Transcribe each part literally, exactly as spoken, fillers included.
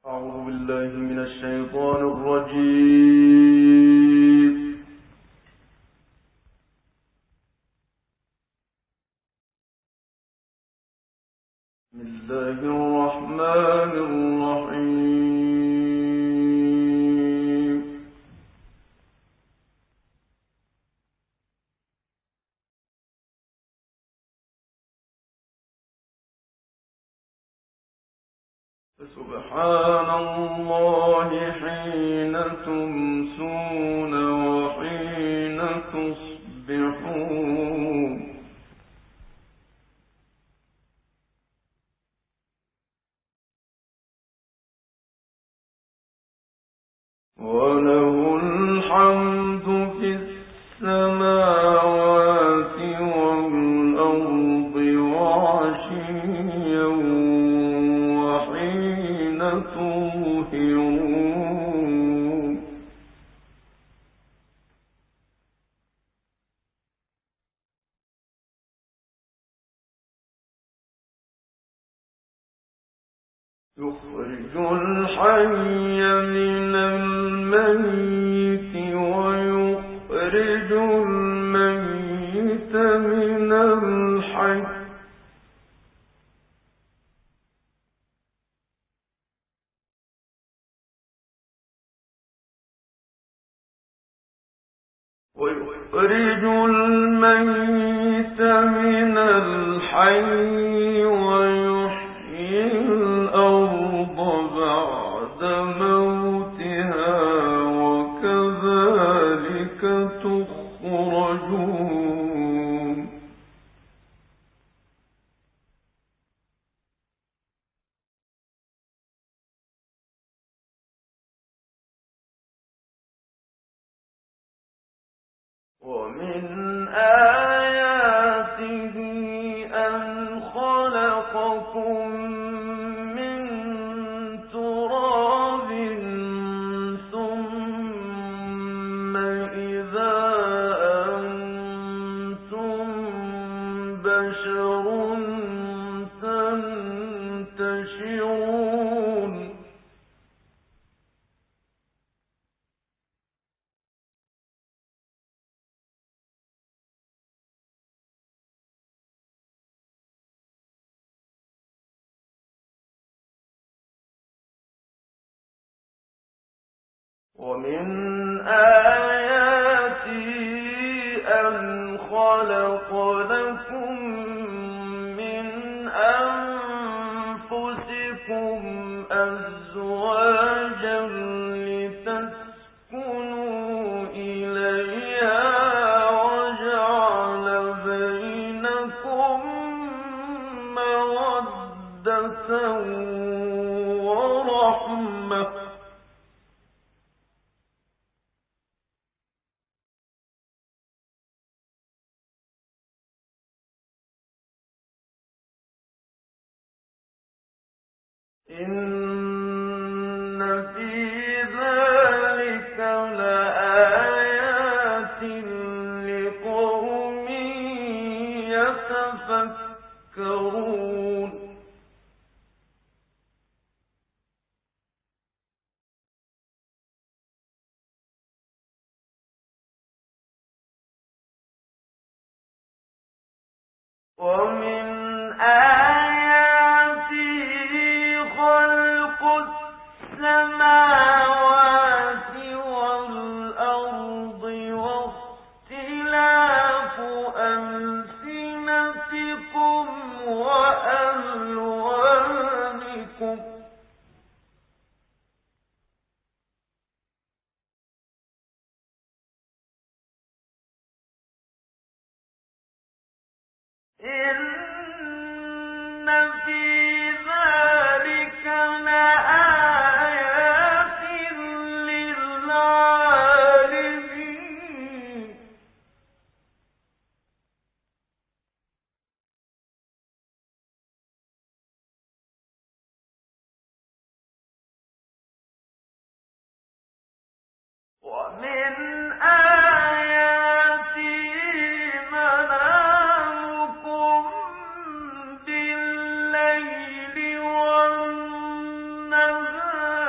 أعوذ بالله من الشيطان الرجيم. بسم الله الرحمن الرحيم. سبحان الله حين تمسون وحين تصبحون. وله الحمد في السماوات والأرض وعشيا وحين تظهرون. يخرج الحي من الميت ويخرج الميت من الحي. ويخرج الميت من الحي ويحيي الأرض بعد موتها وكذلك تخرجون. ومن آياته أن خلقكم من تراب ثم إذا أنتم بشر تنتشرون. ومن آياته أن خلق لكم من أنفسكم أزواجا لتسكنوا إليها وجعل بينكم مودة ورحمة. إن في ذلك لآيات لقوم يتفكرون. ومن آياته خلق السماوات والأرض واختلاف ألسنتكم وألوانكم. إن في ذلك لآيات للعالمين. ومن آياته منامكم بالليل والنهار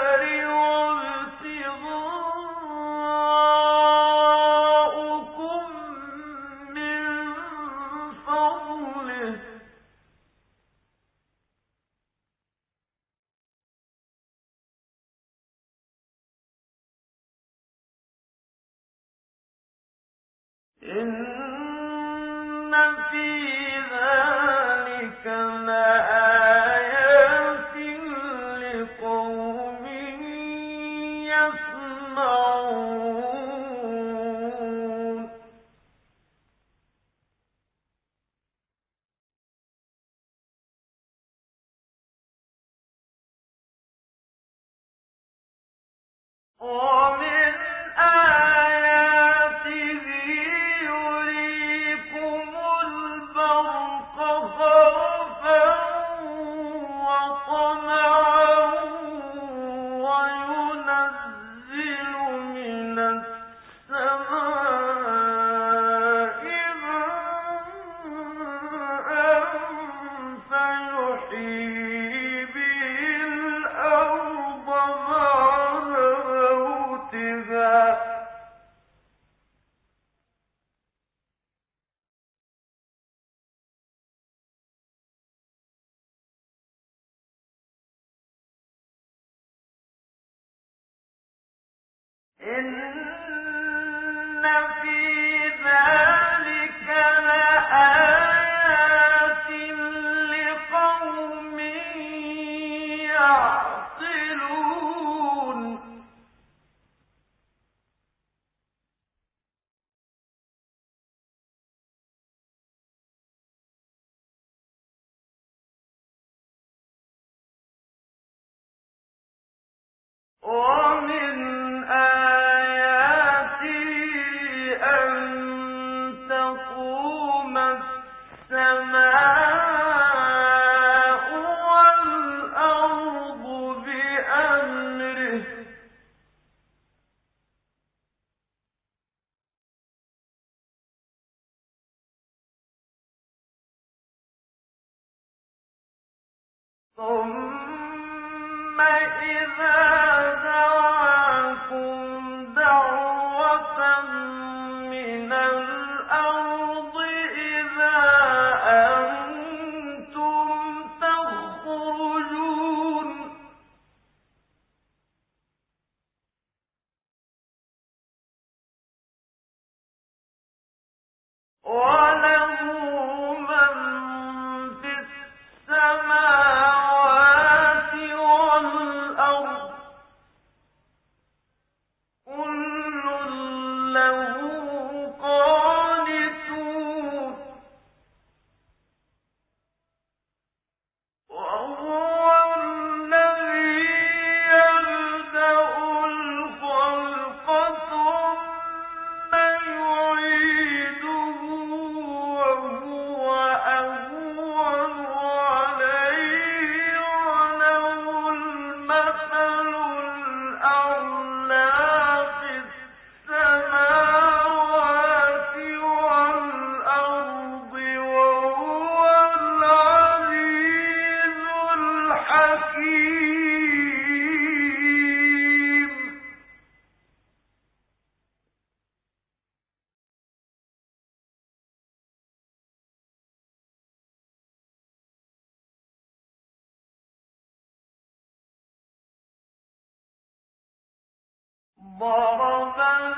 ضرب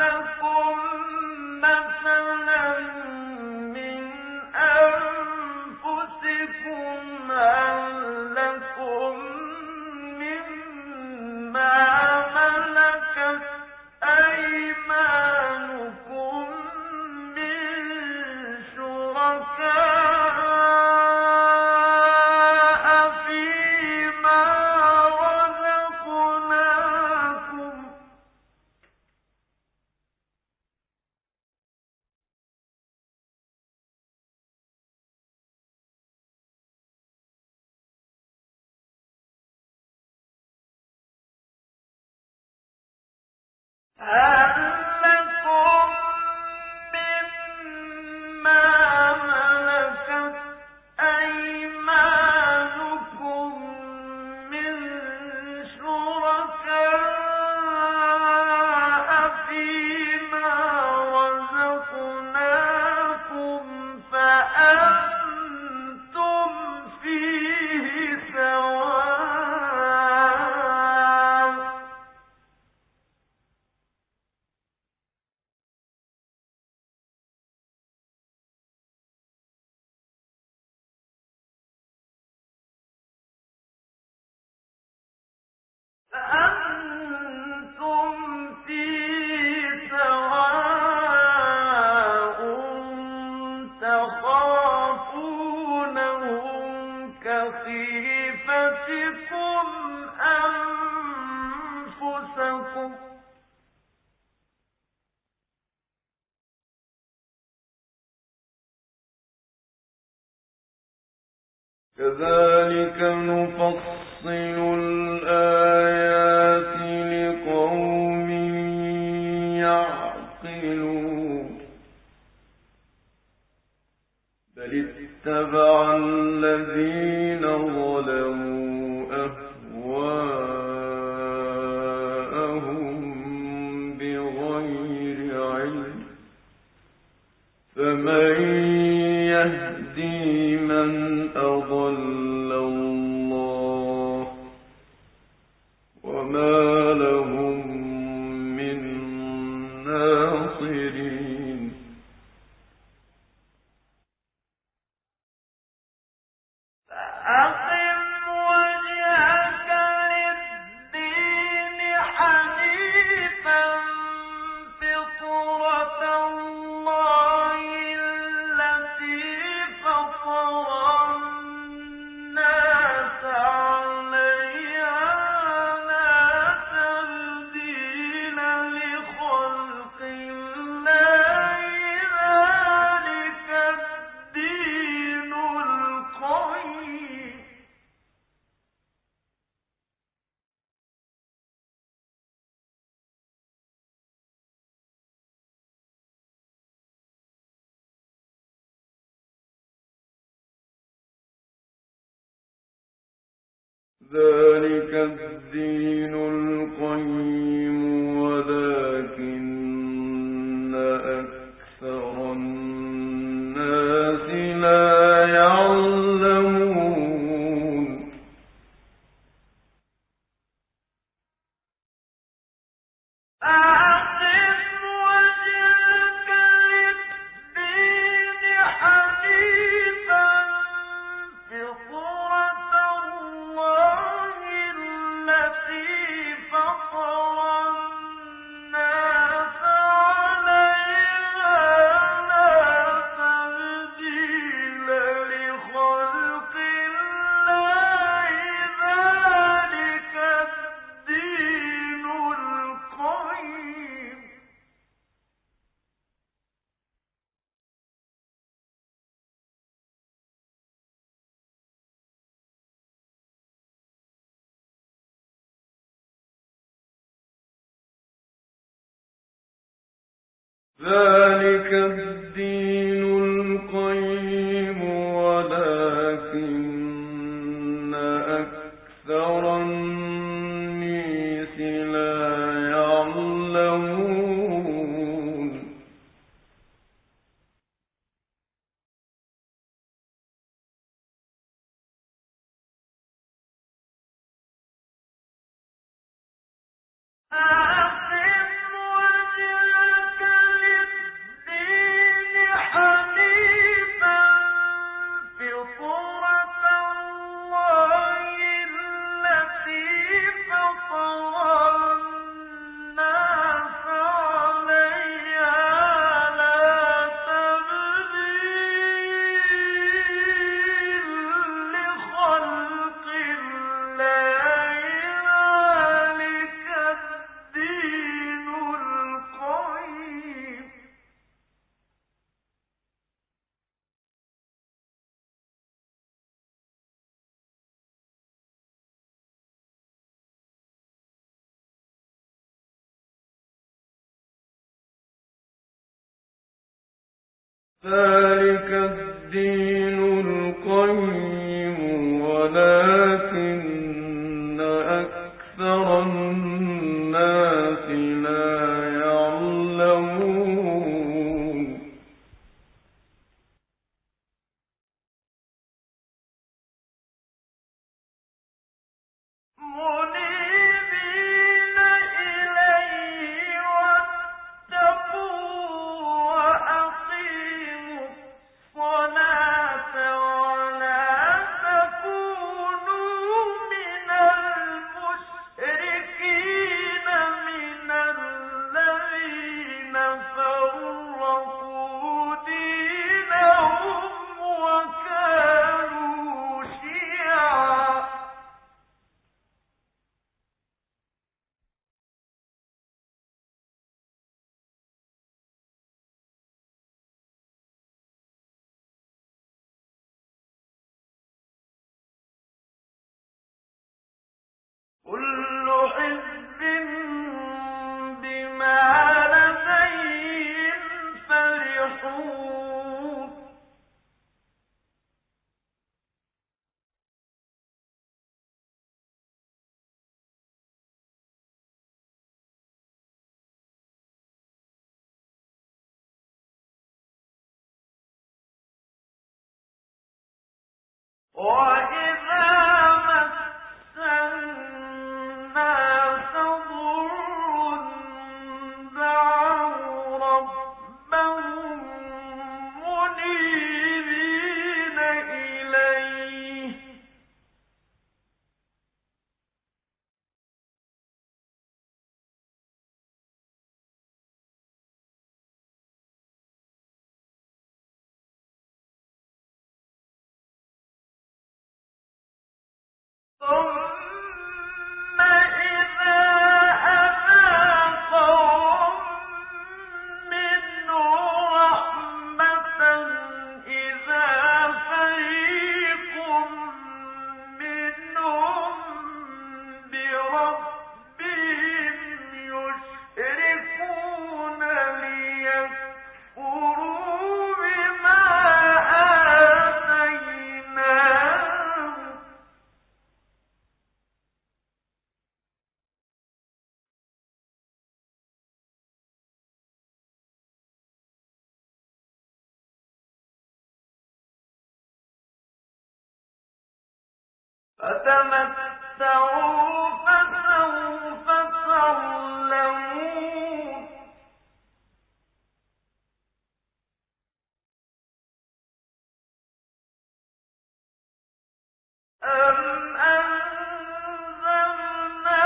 لكم مثلا من أنفسكم هل لكم مما ملكت أيمانكم من شركاء فيما رزقناكم هل لكم مما ملكت أيمانكم من شركاء فيما رزقناكم فأنتم فيه سواء. كذلك نفصل الآيات لقوم يعقلون بل اتبع الذين ظلموا أهواءهم بغير علم فمن يهدي من أضل الله وما لهم من ناصرين فأقم وجهك للدين حنيفا فطرة الله التي فطر الناس عليها لا تبديل لخلق الله ذلك الدين القيم ذلك الدين القيم ولكن أكثر الناس لا يعلمون أقم وجهك للدين حنيفا فطرة الله التي فطر الناس عليها لا تبديل لخلق الله ذلك الدين القيم ذلك الدين القيم ولكن أكثر الناس لا يعلمون أقم وجهك للدين حنيفا فطرة الله التي فطر الناس عليها لا تبديل لخلق الله ذلك الدين القيم ذلك الدين القيم ولكن أكثر الناس لا يعلمون منيبين إليه واتقوا وأقيموا الصلاة ولا تكونوا من المشركين من كل حزب بما لديهم فرحون وإذا مس الناس ضر دعوا ربهم منيبين إليه ثم إذا أذاقهم منه رحمة إذا فريق منهم بربهم يشركون ليكفروا بما آتيناهم فتمتعوا فسوف تعلمون أم أنزلنا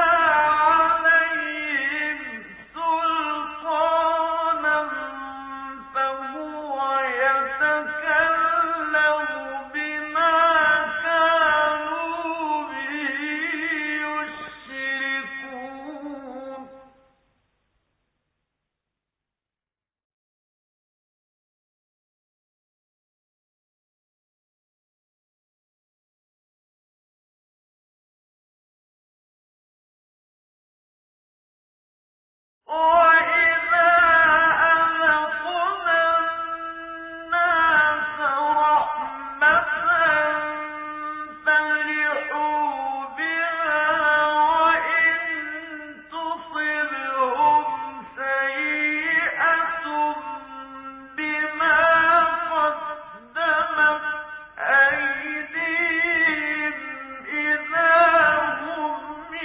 عليهم سلطانا فهو يتكلم بما كانوا به يشركون وإذا أذقنا الناس رحمة فرحوا بها وإن تصبهم سيئة بما قدمت أيديهم إذا هم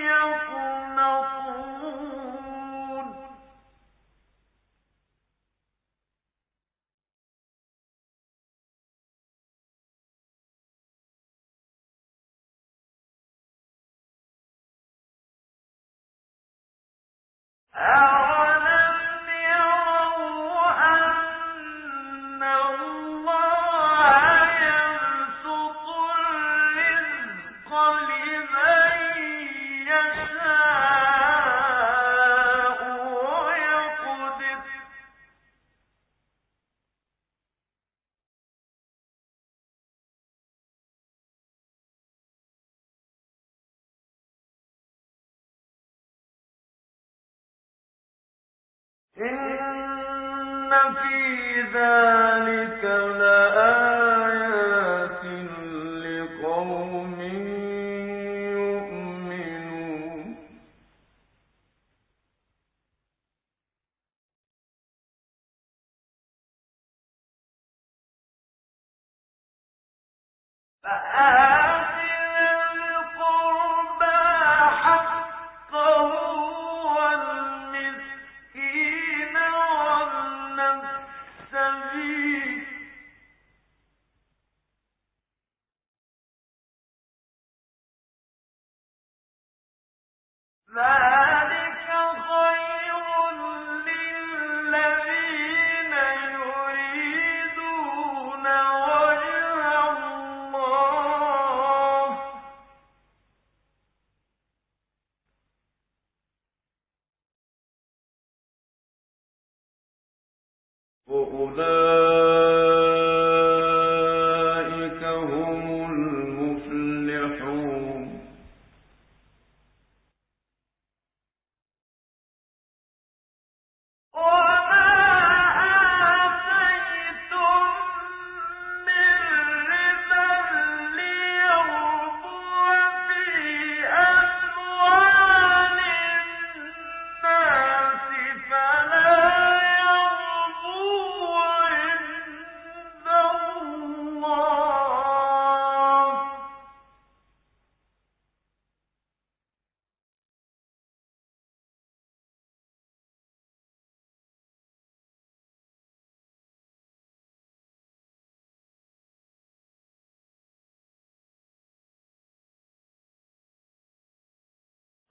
يقنطون أَوَلَمْ يَرَوْا أَنَّ اللَّهَ يَبْسُطُ الرِّزْقَ لِمَن يَشَاءُ وَيَقْدِرُ ۚ إِنَّ فِي ذَلِكَ لَآيَاتٍ لِقَوْمٍ يُؤْمِنُونَ فآت ذا القربى حقه والمسكين وابن السبيل ذلك خير للذين يريدون وجه الله وأولئك هم المفلحون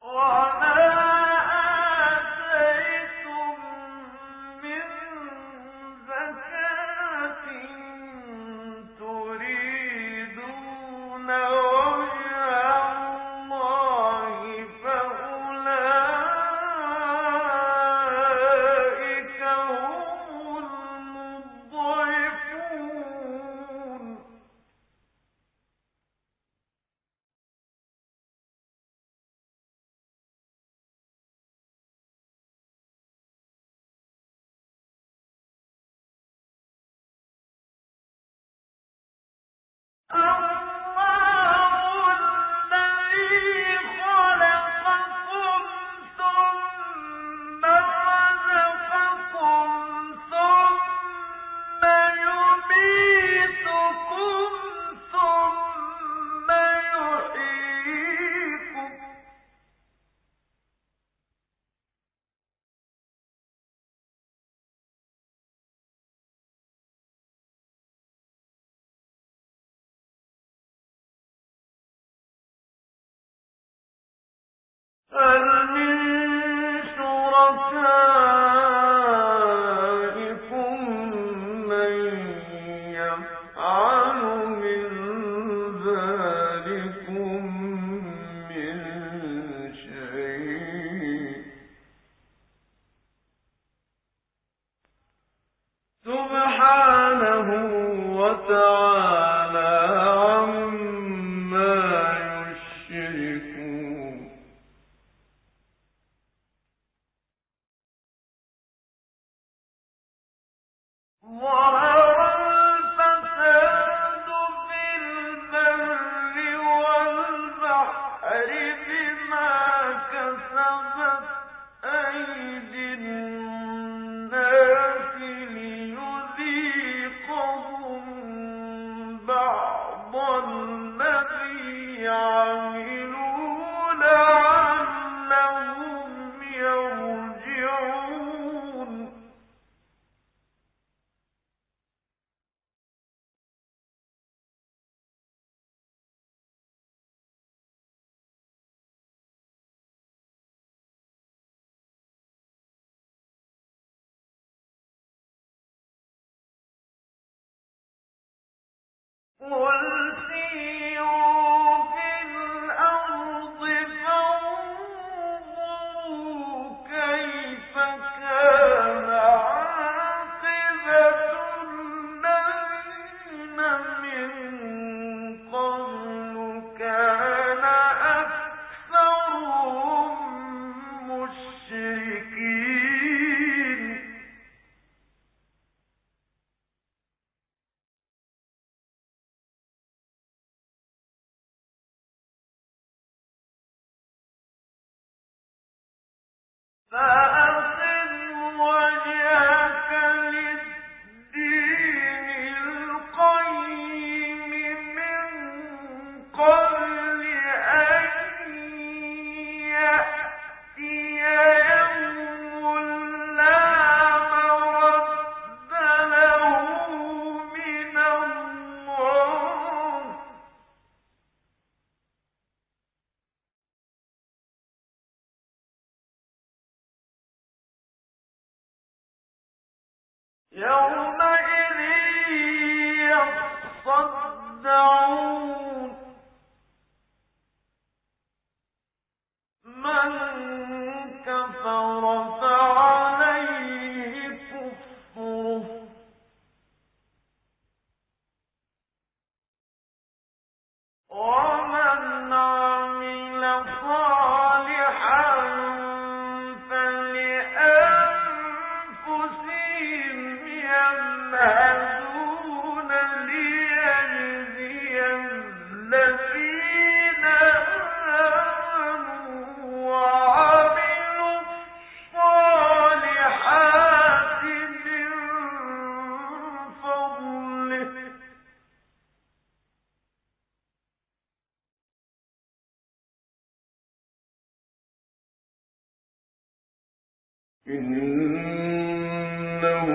إنه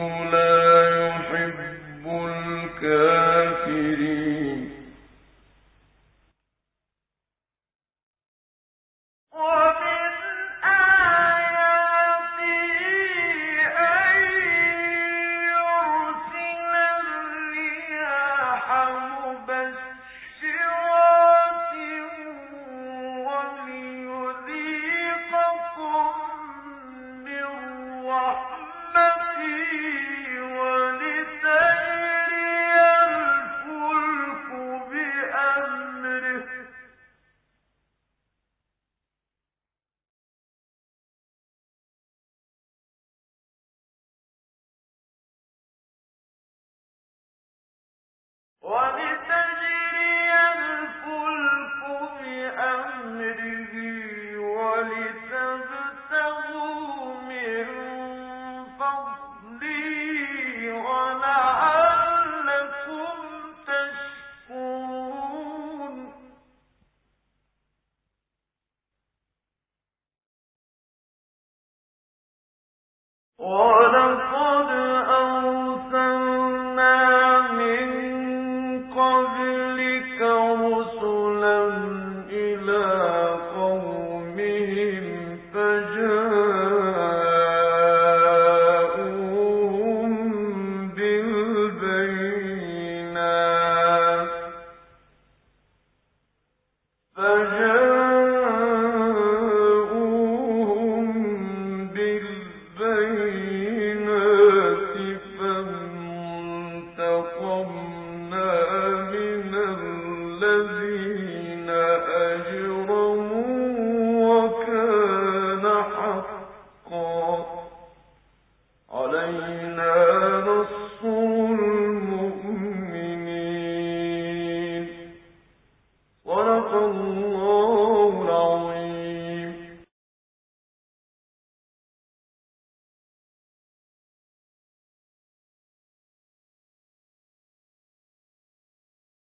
لا يحب الكافرين. ولتجزي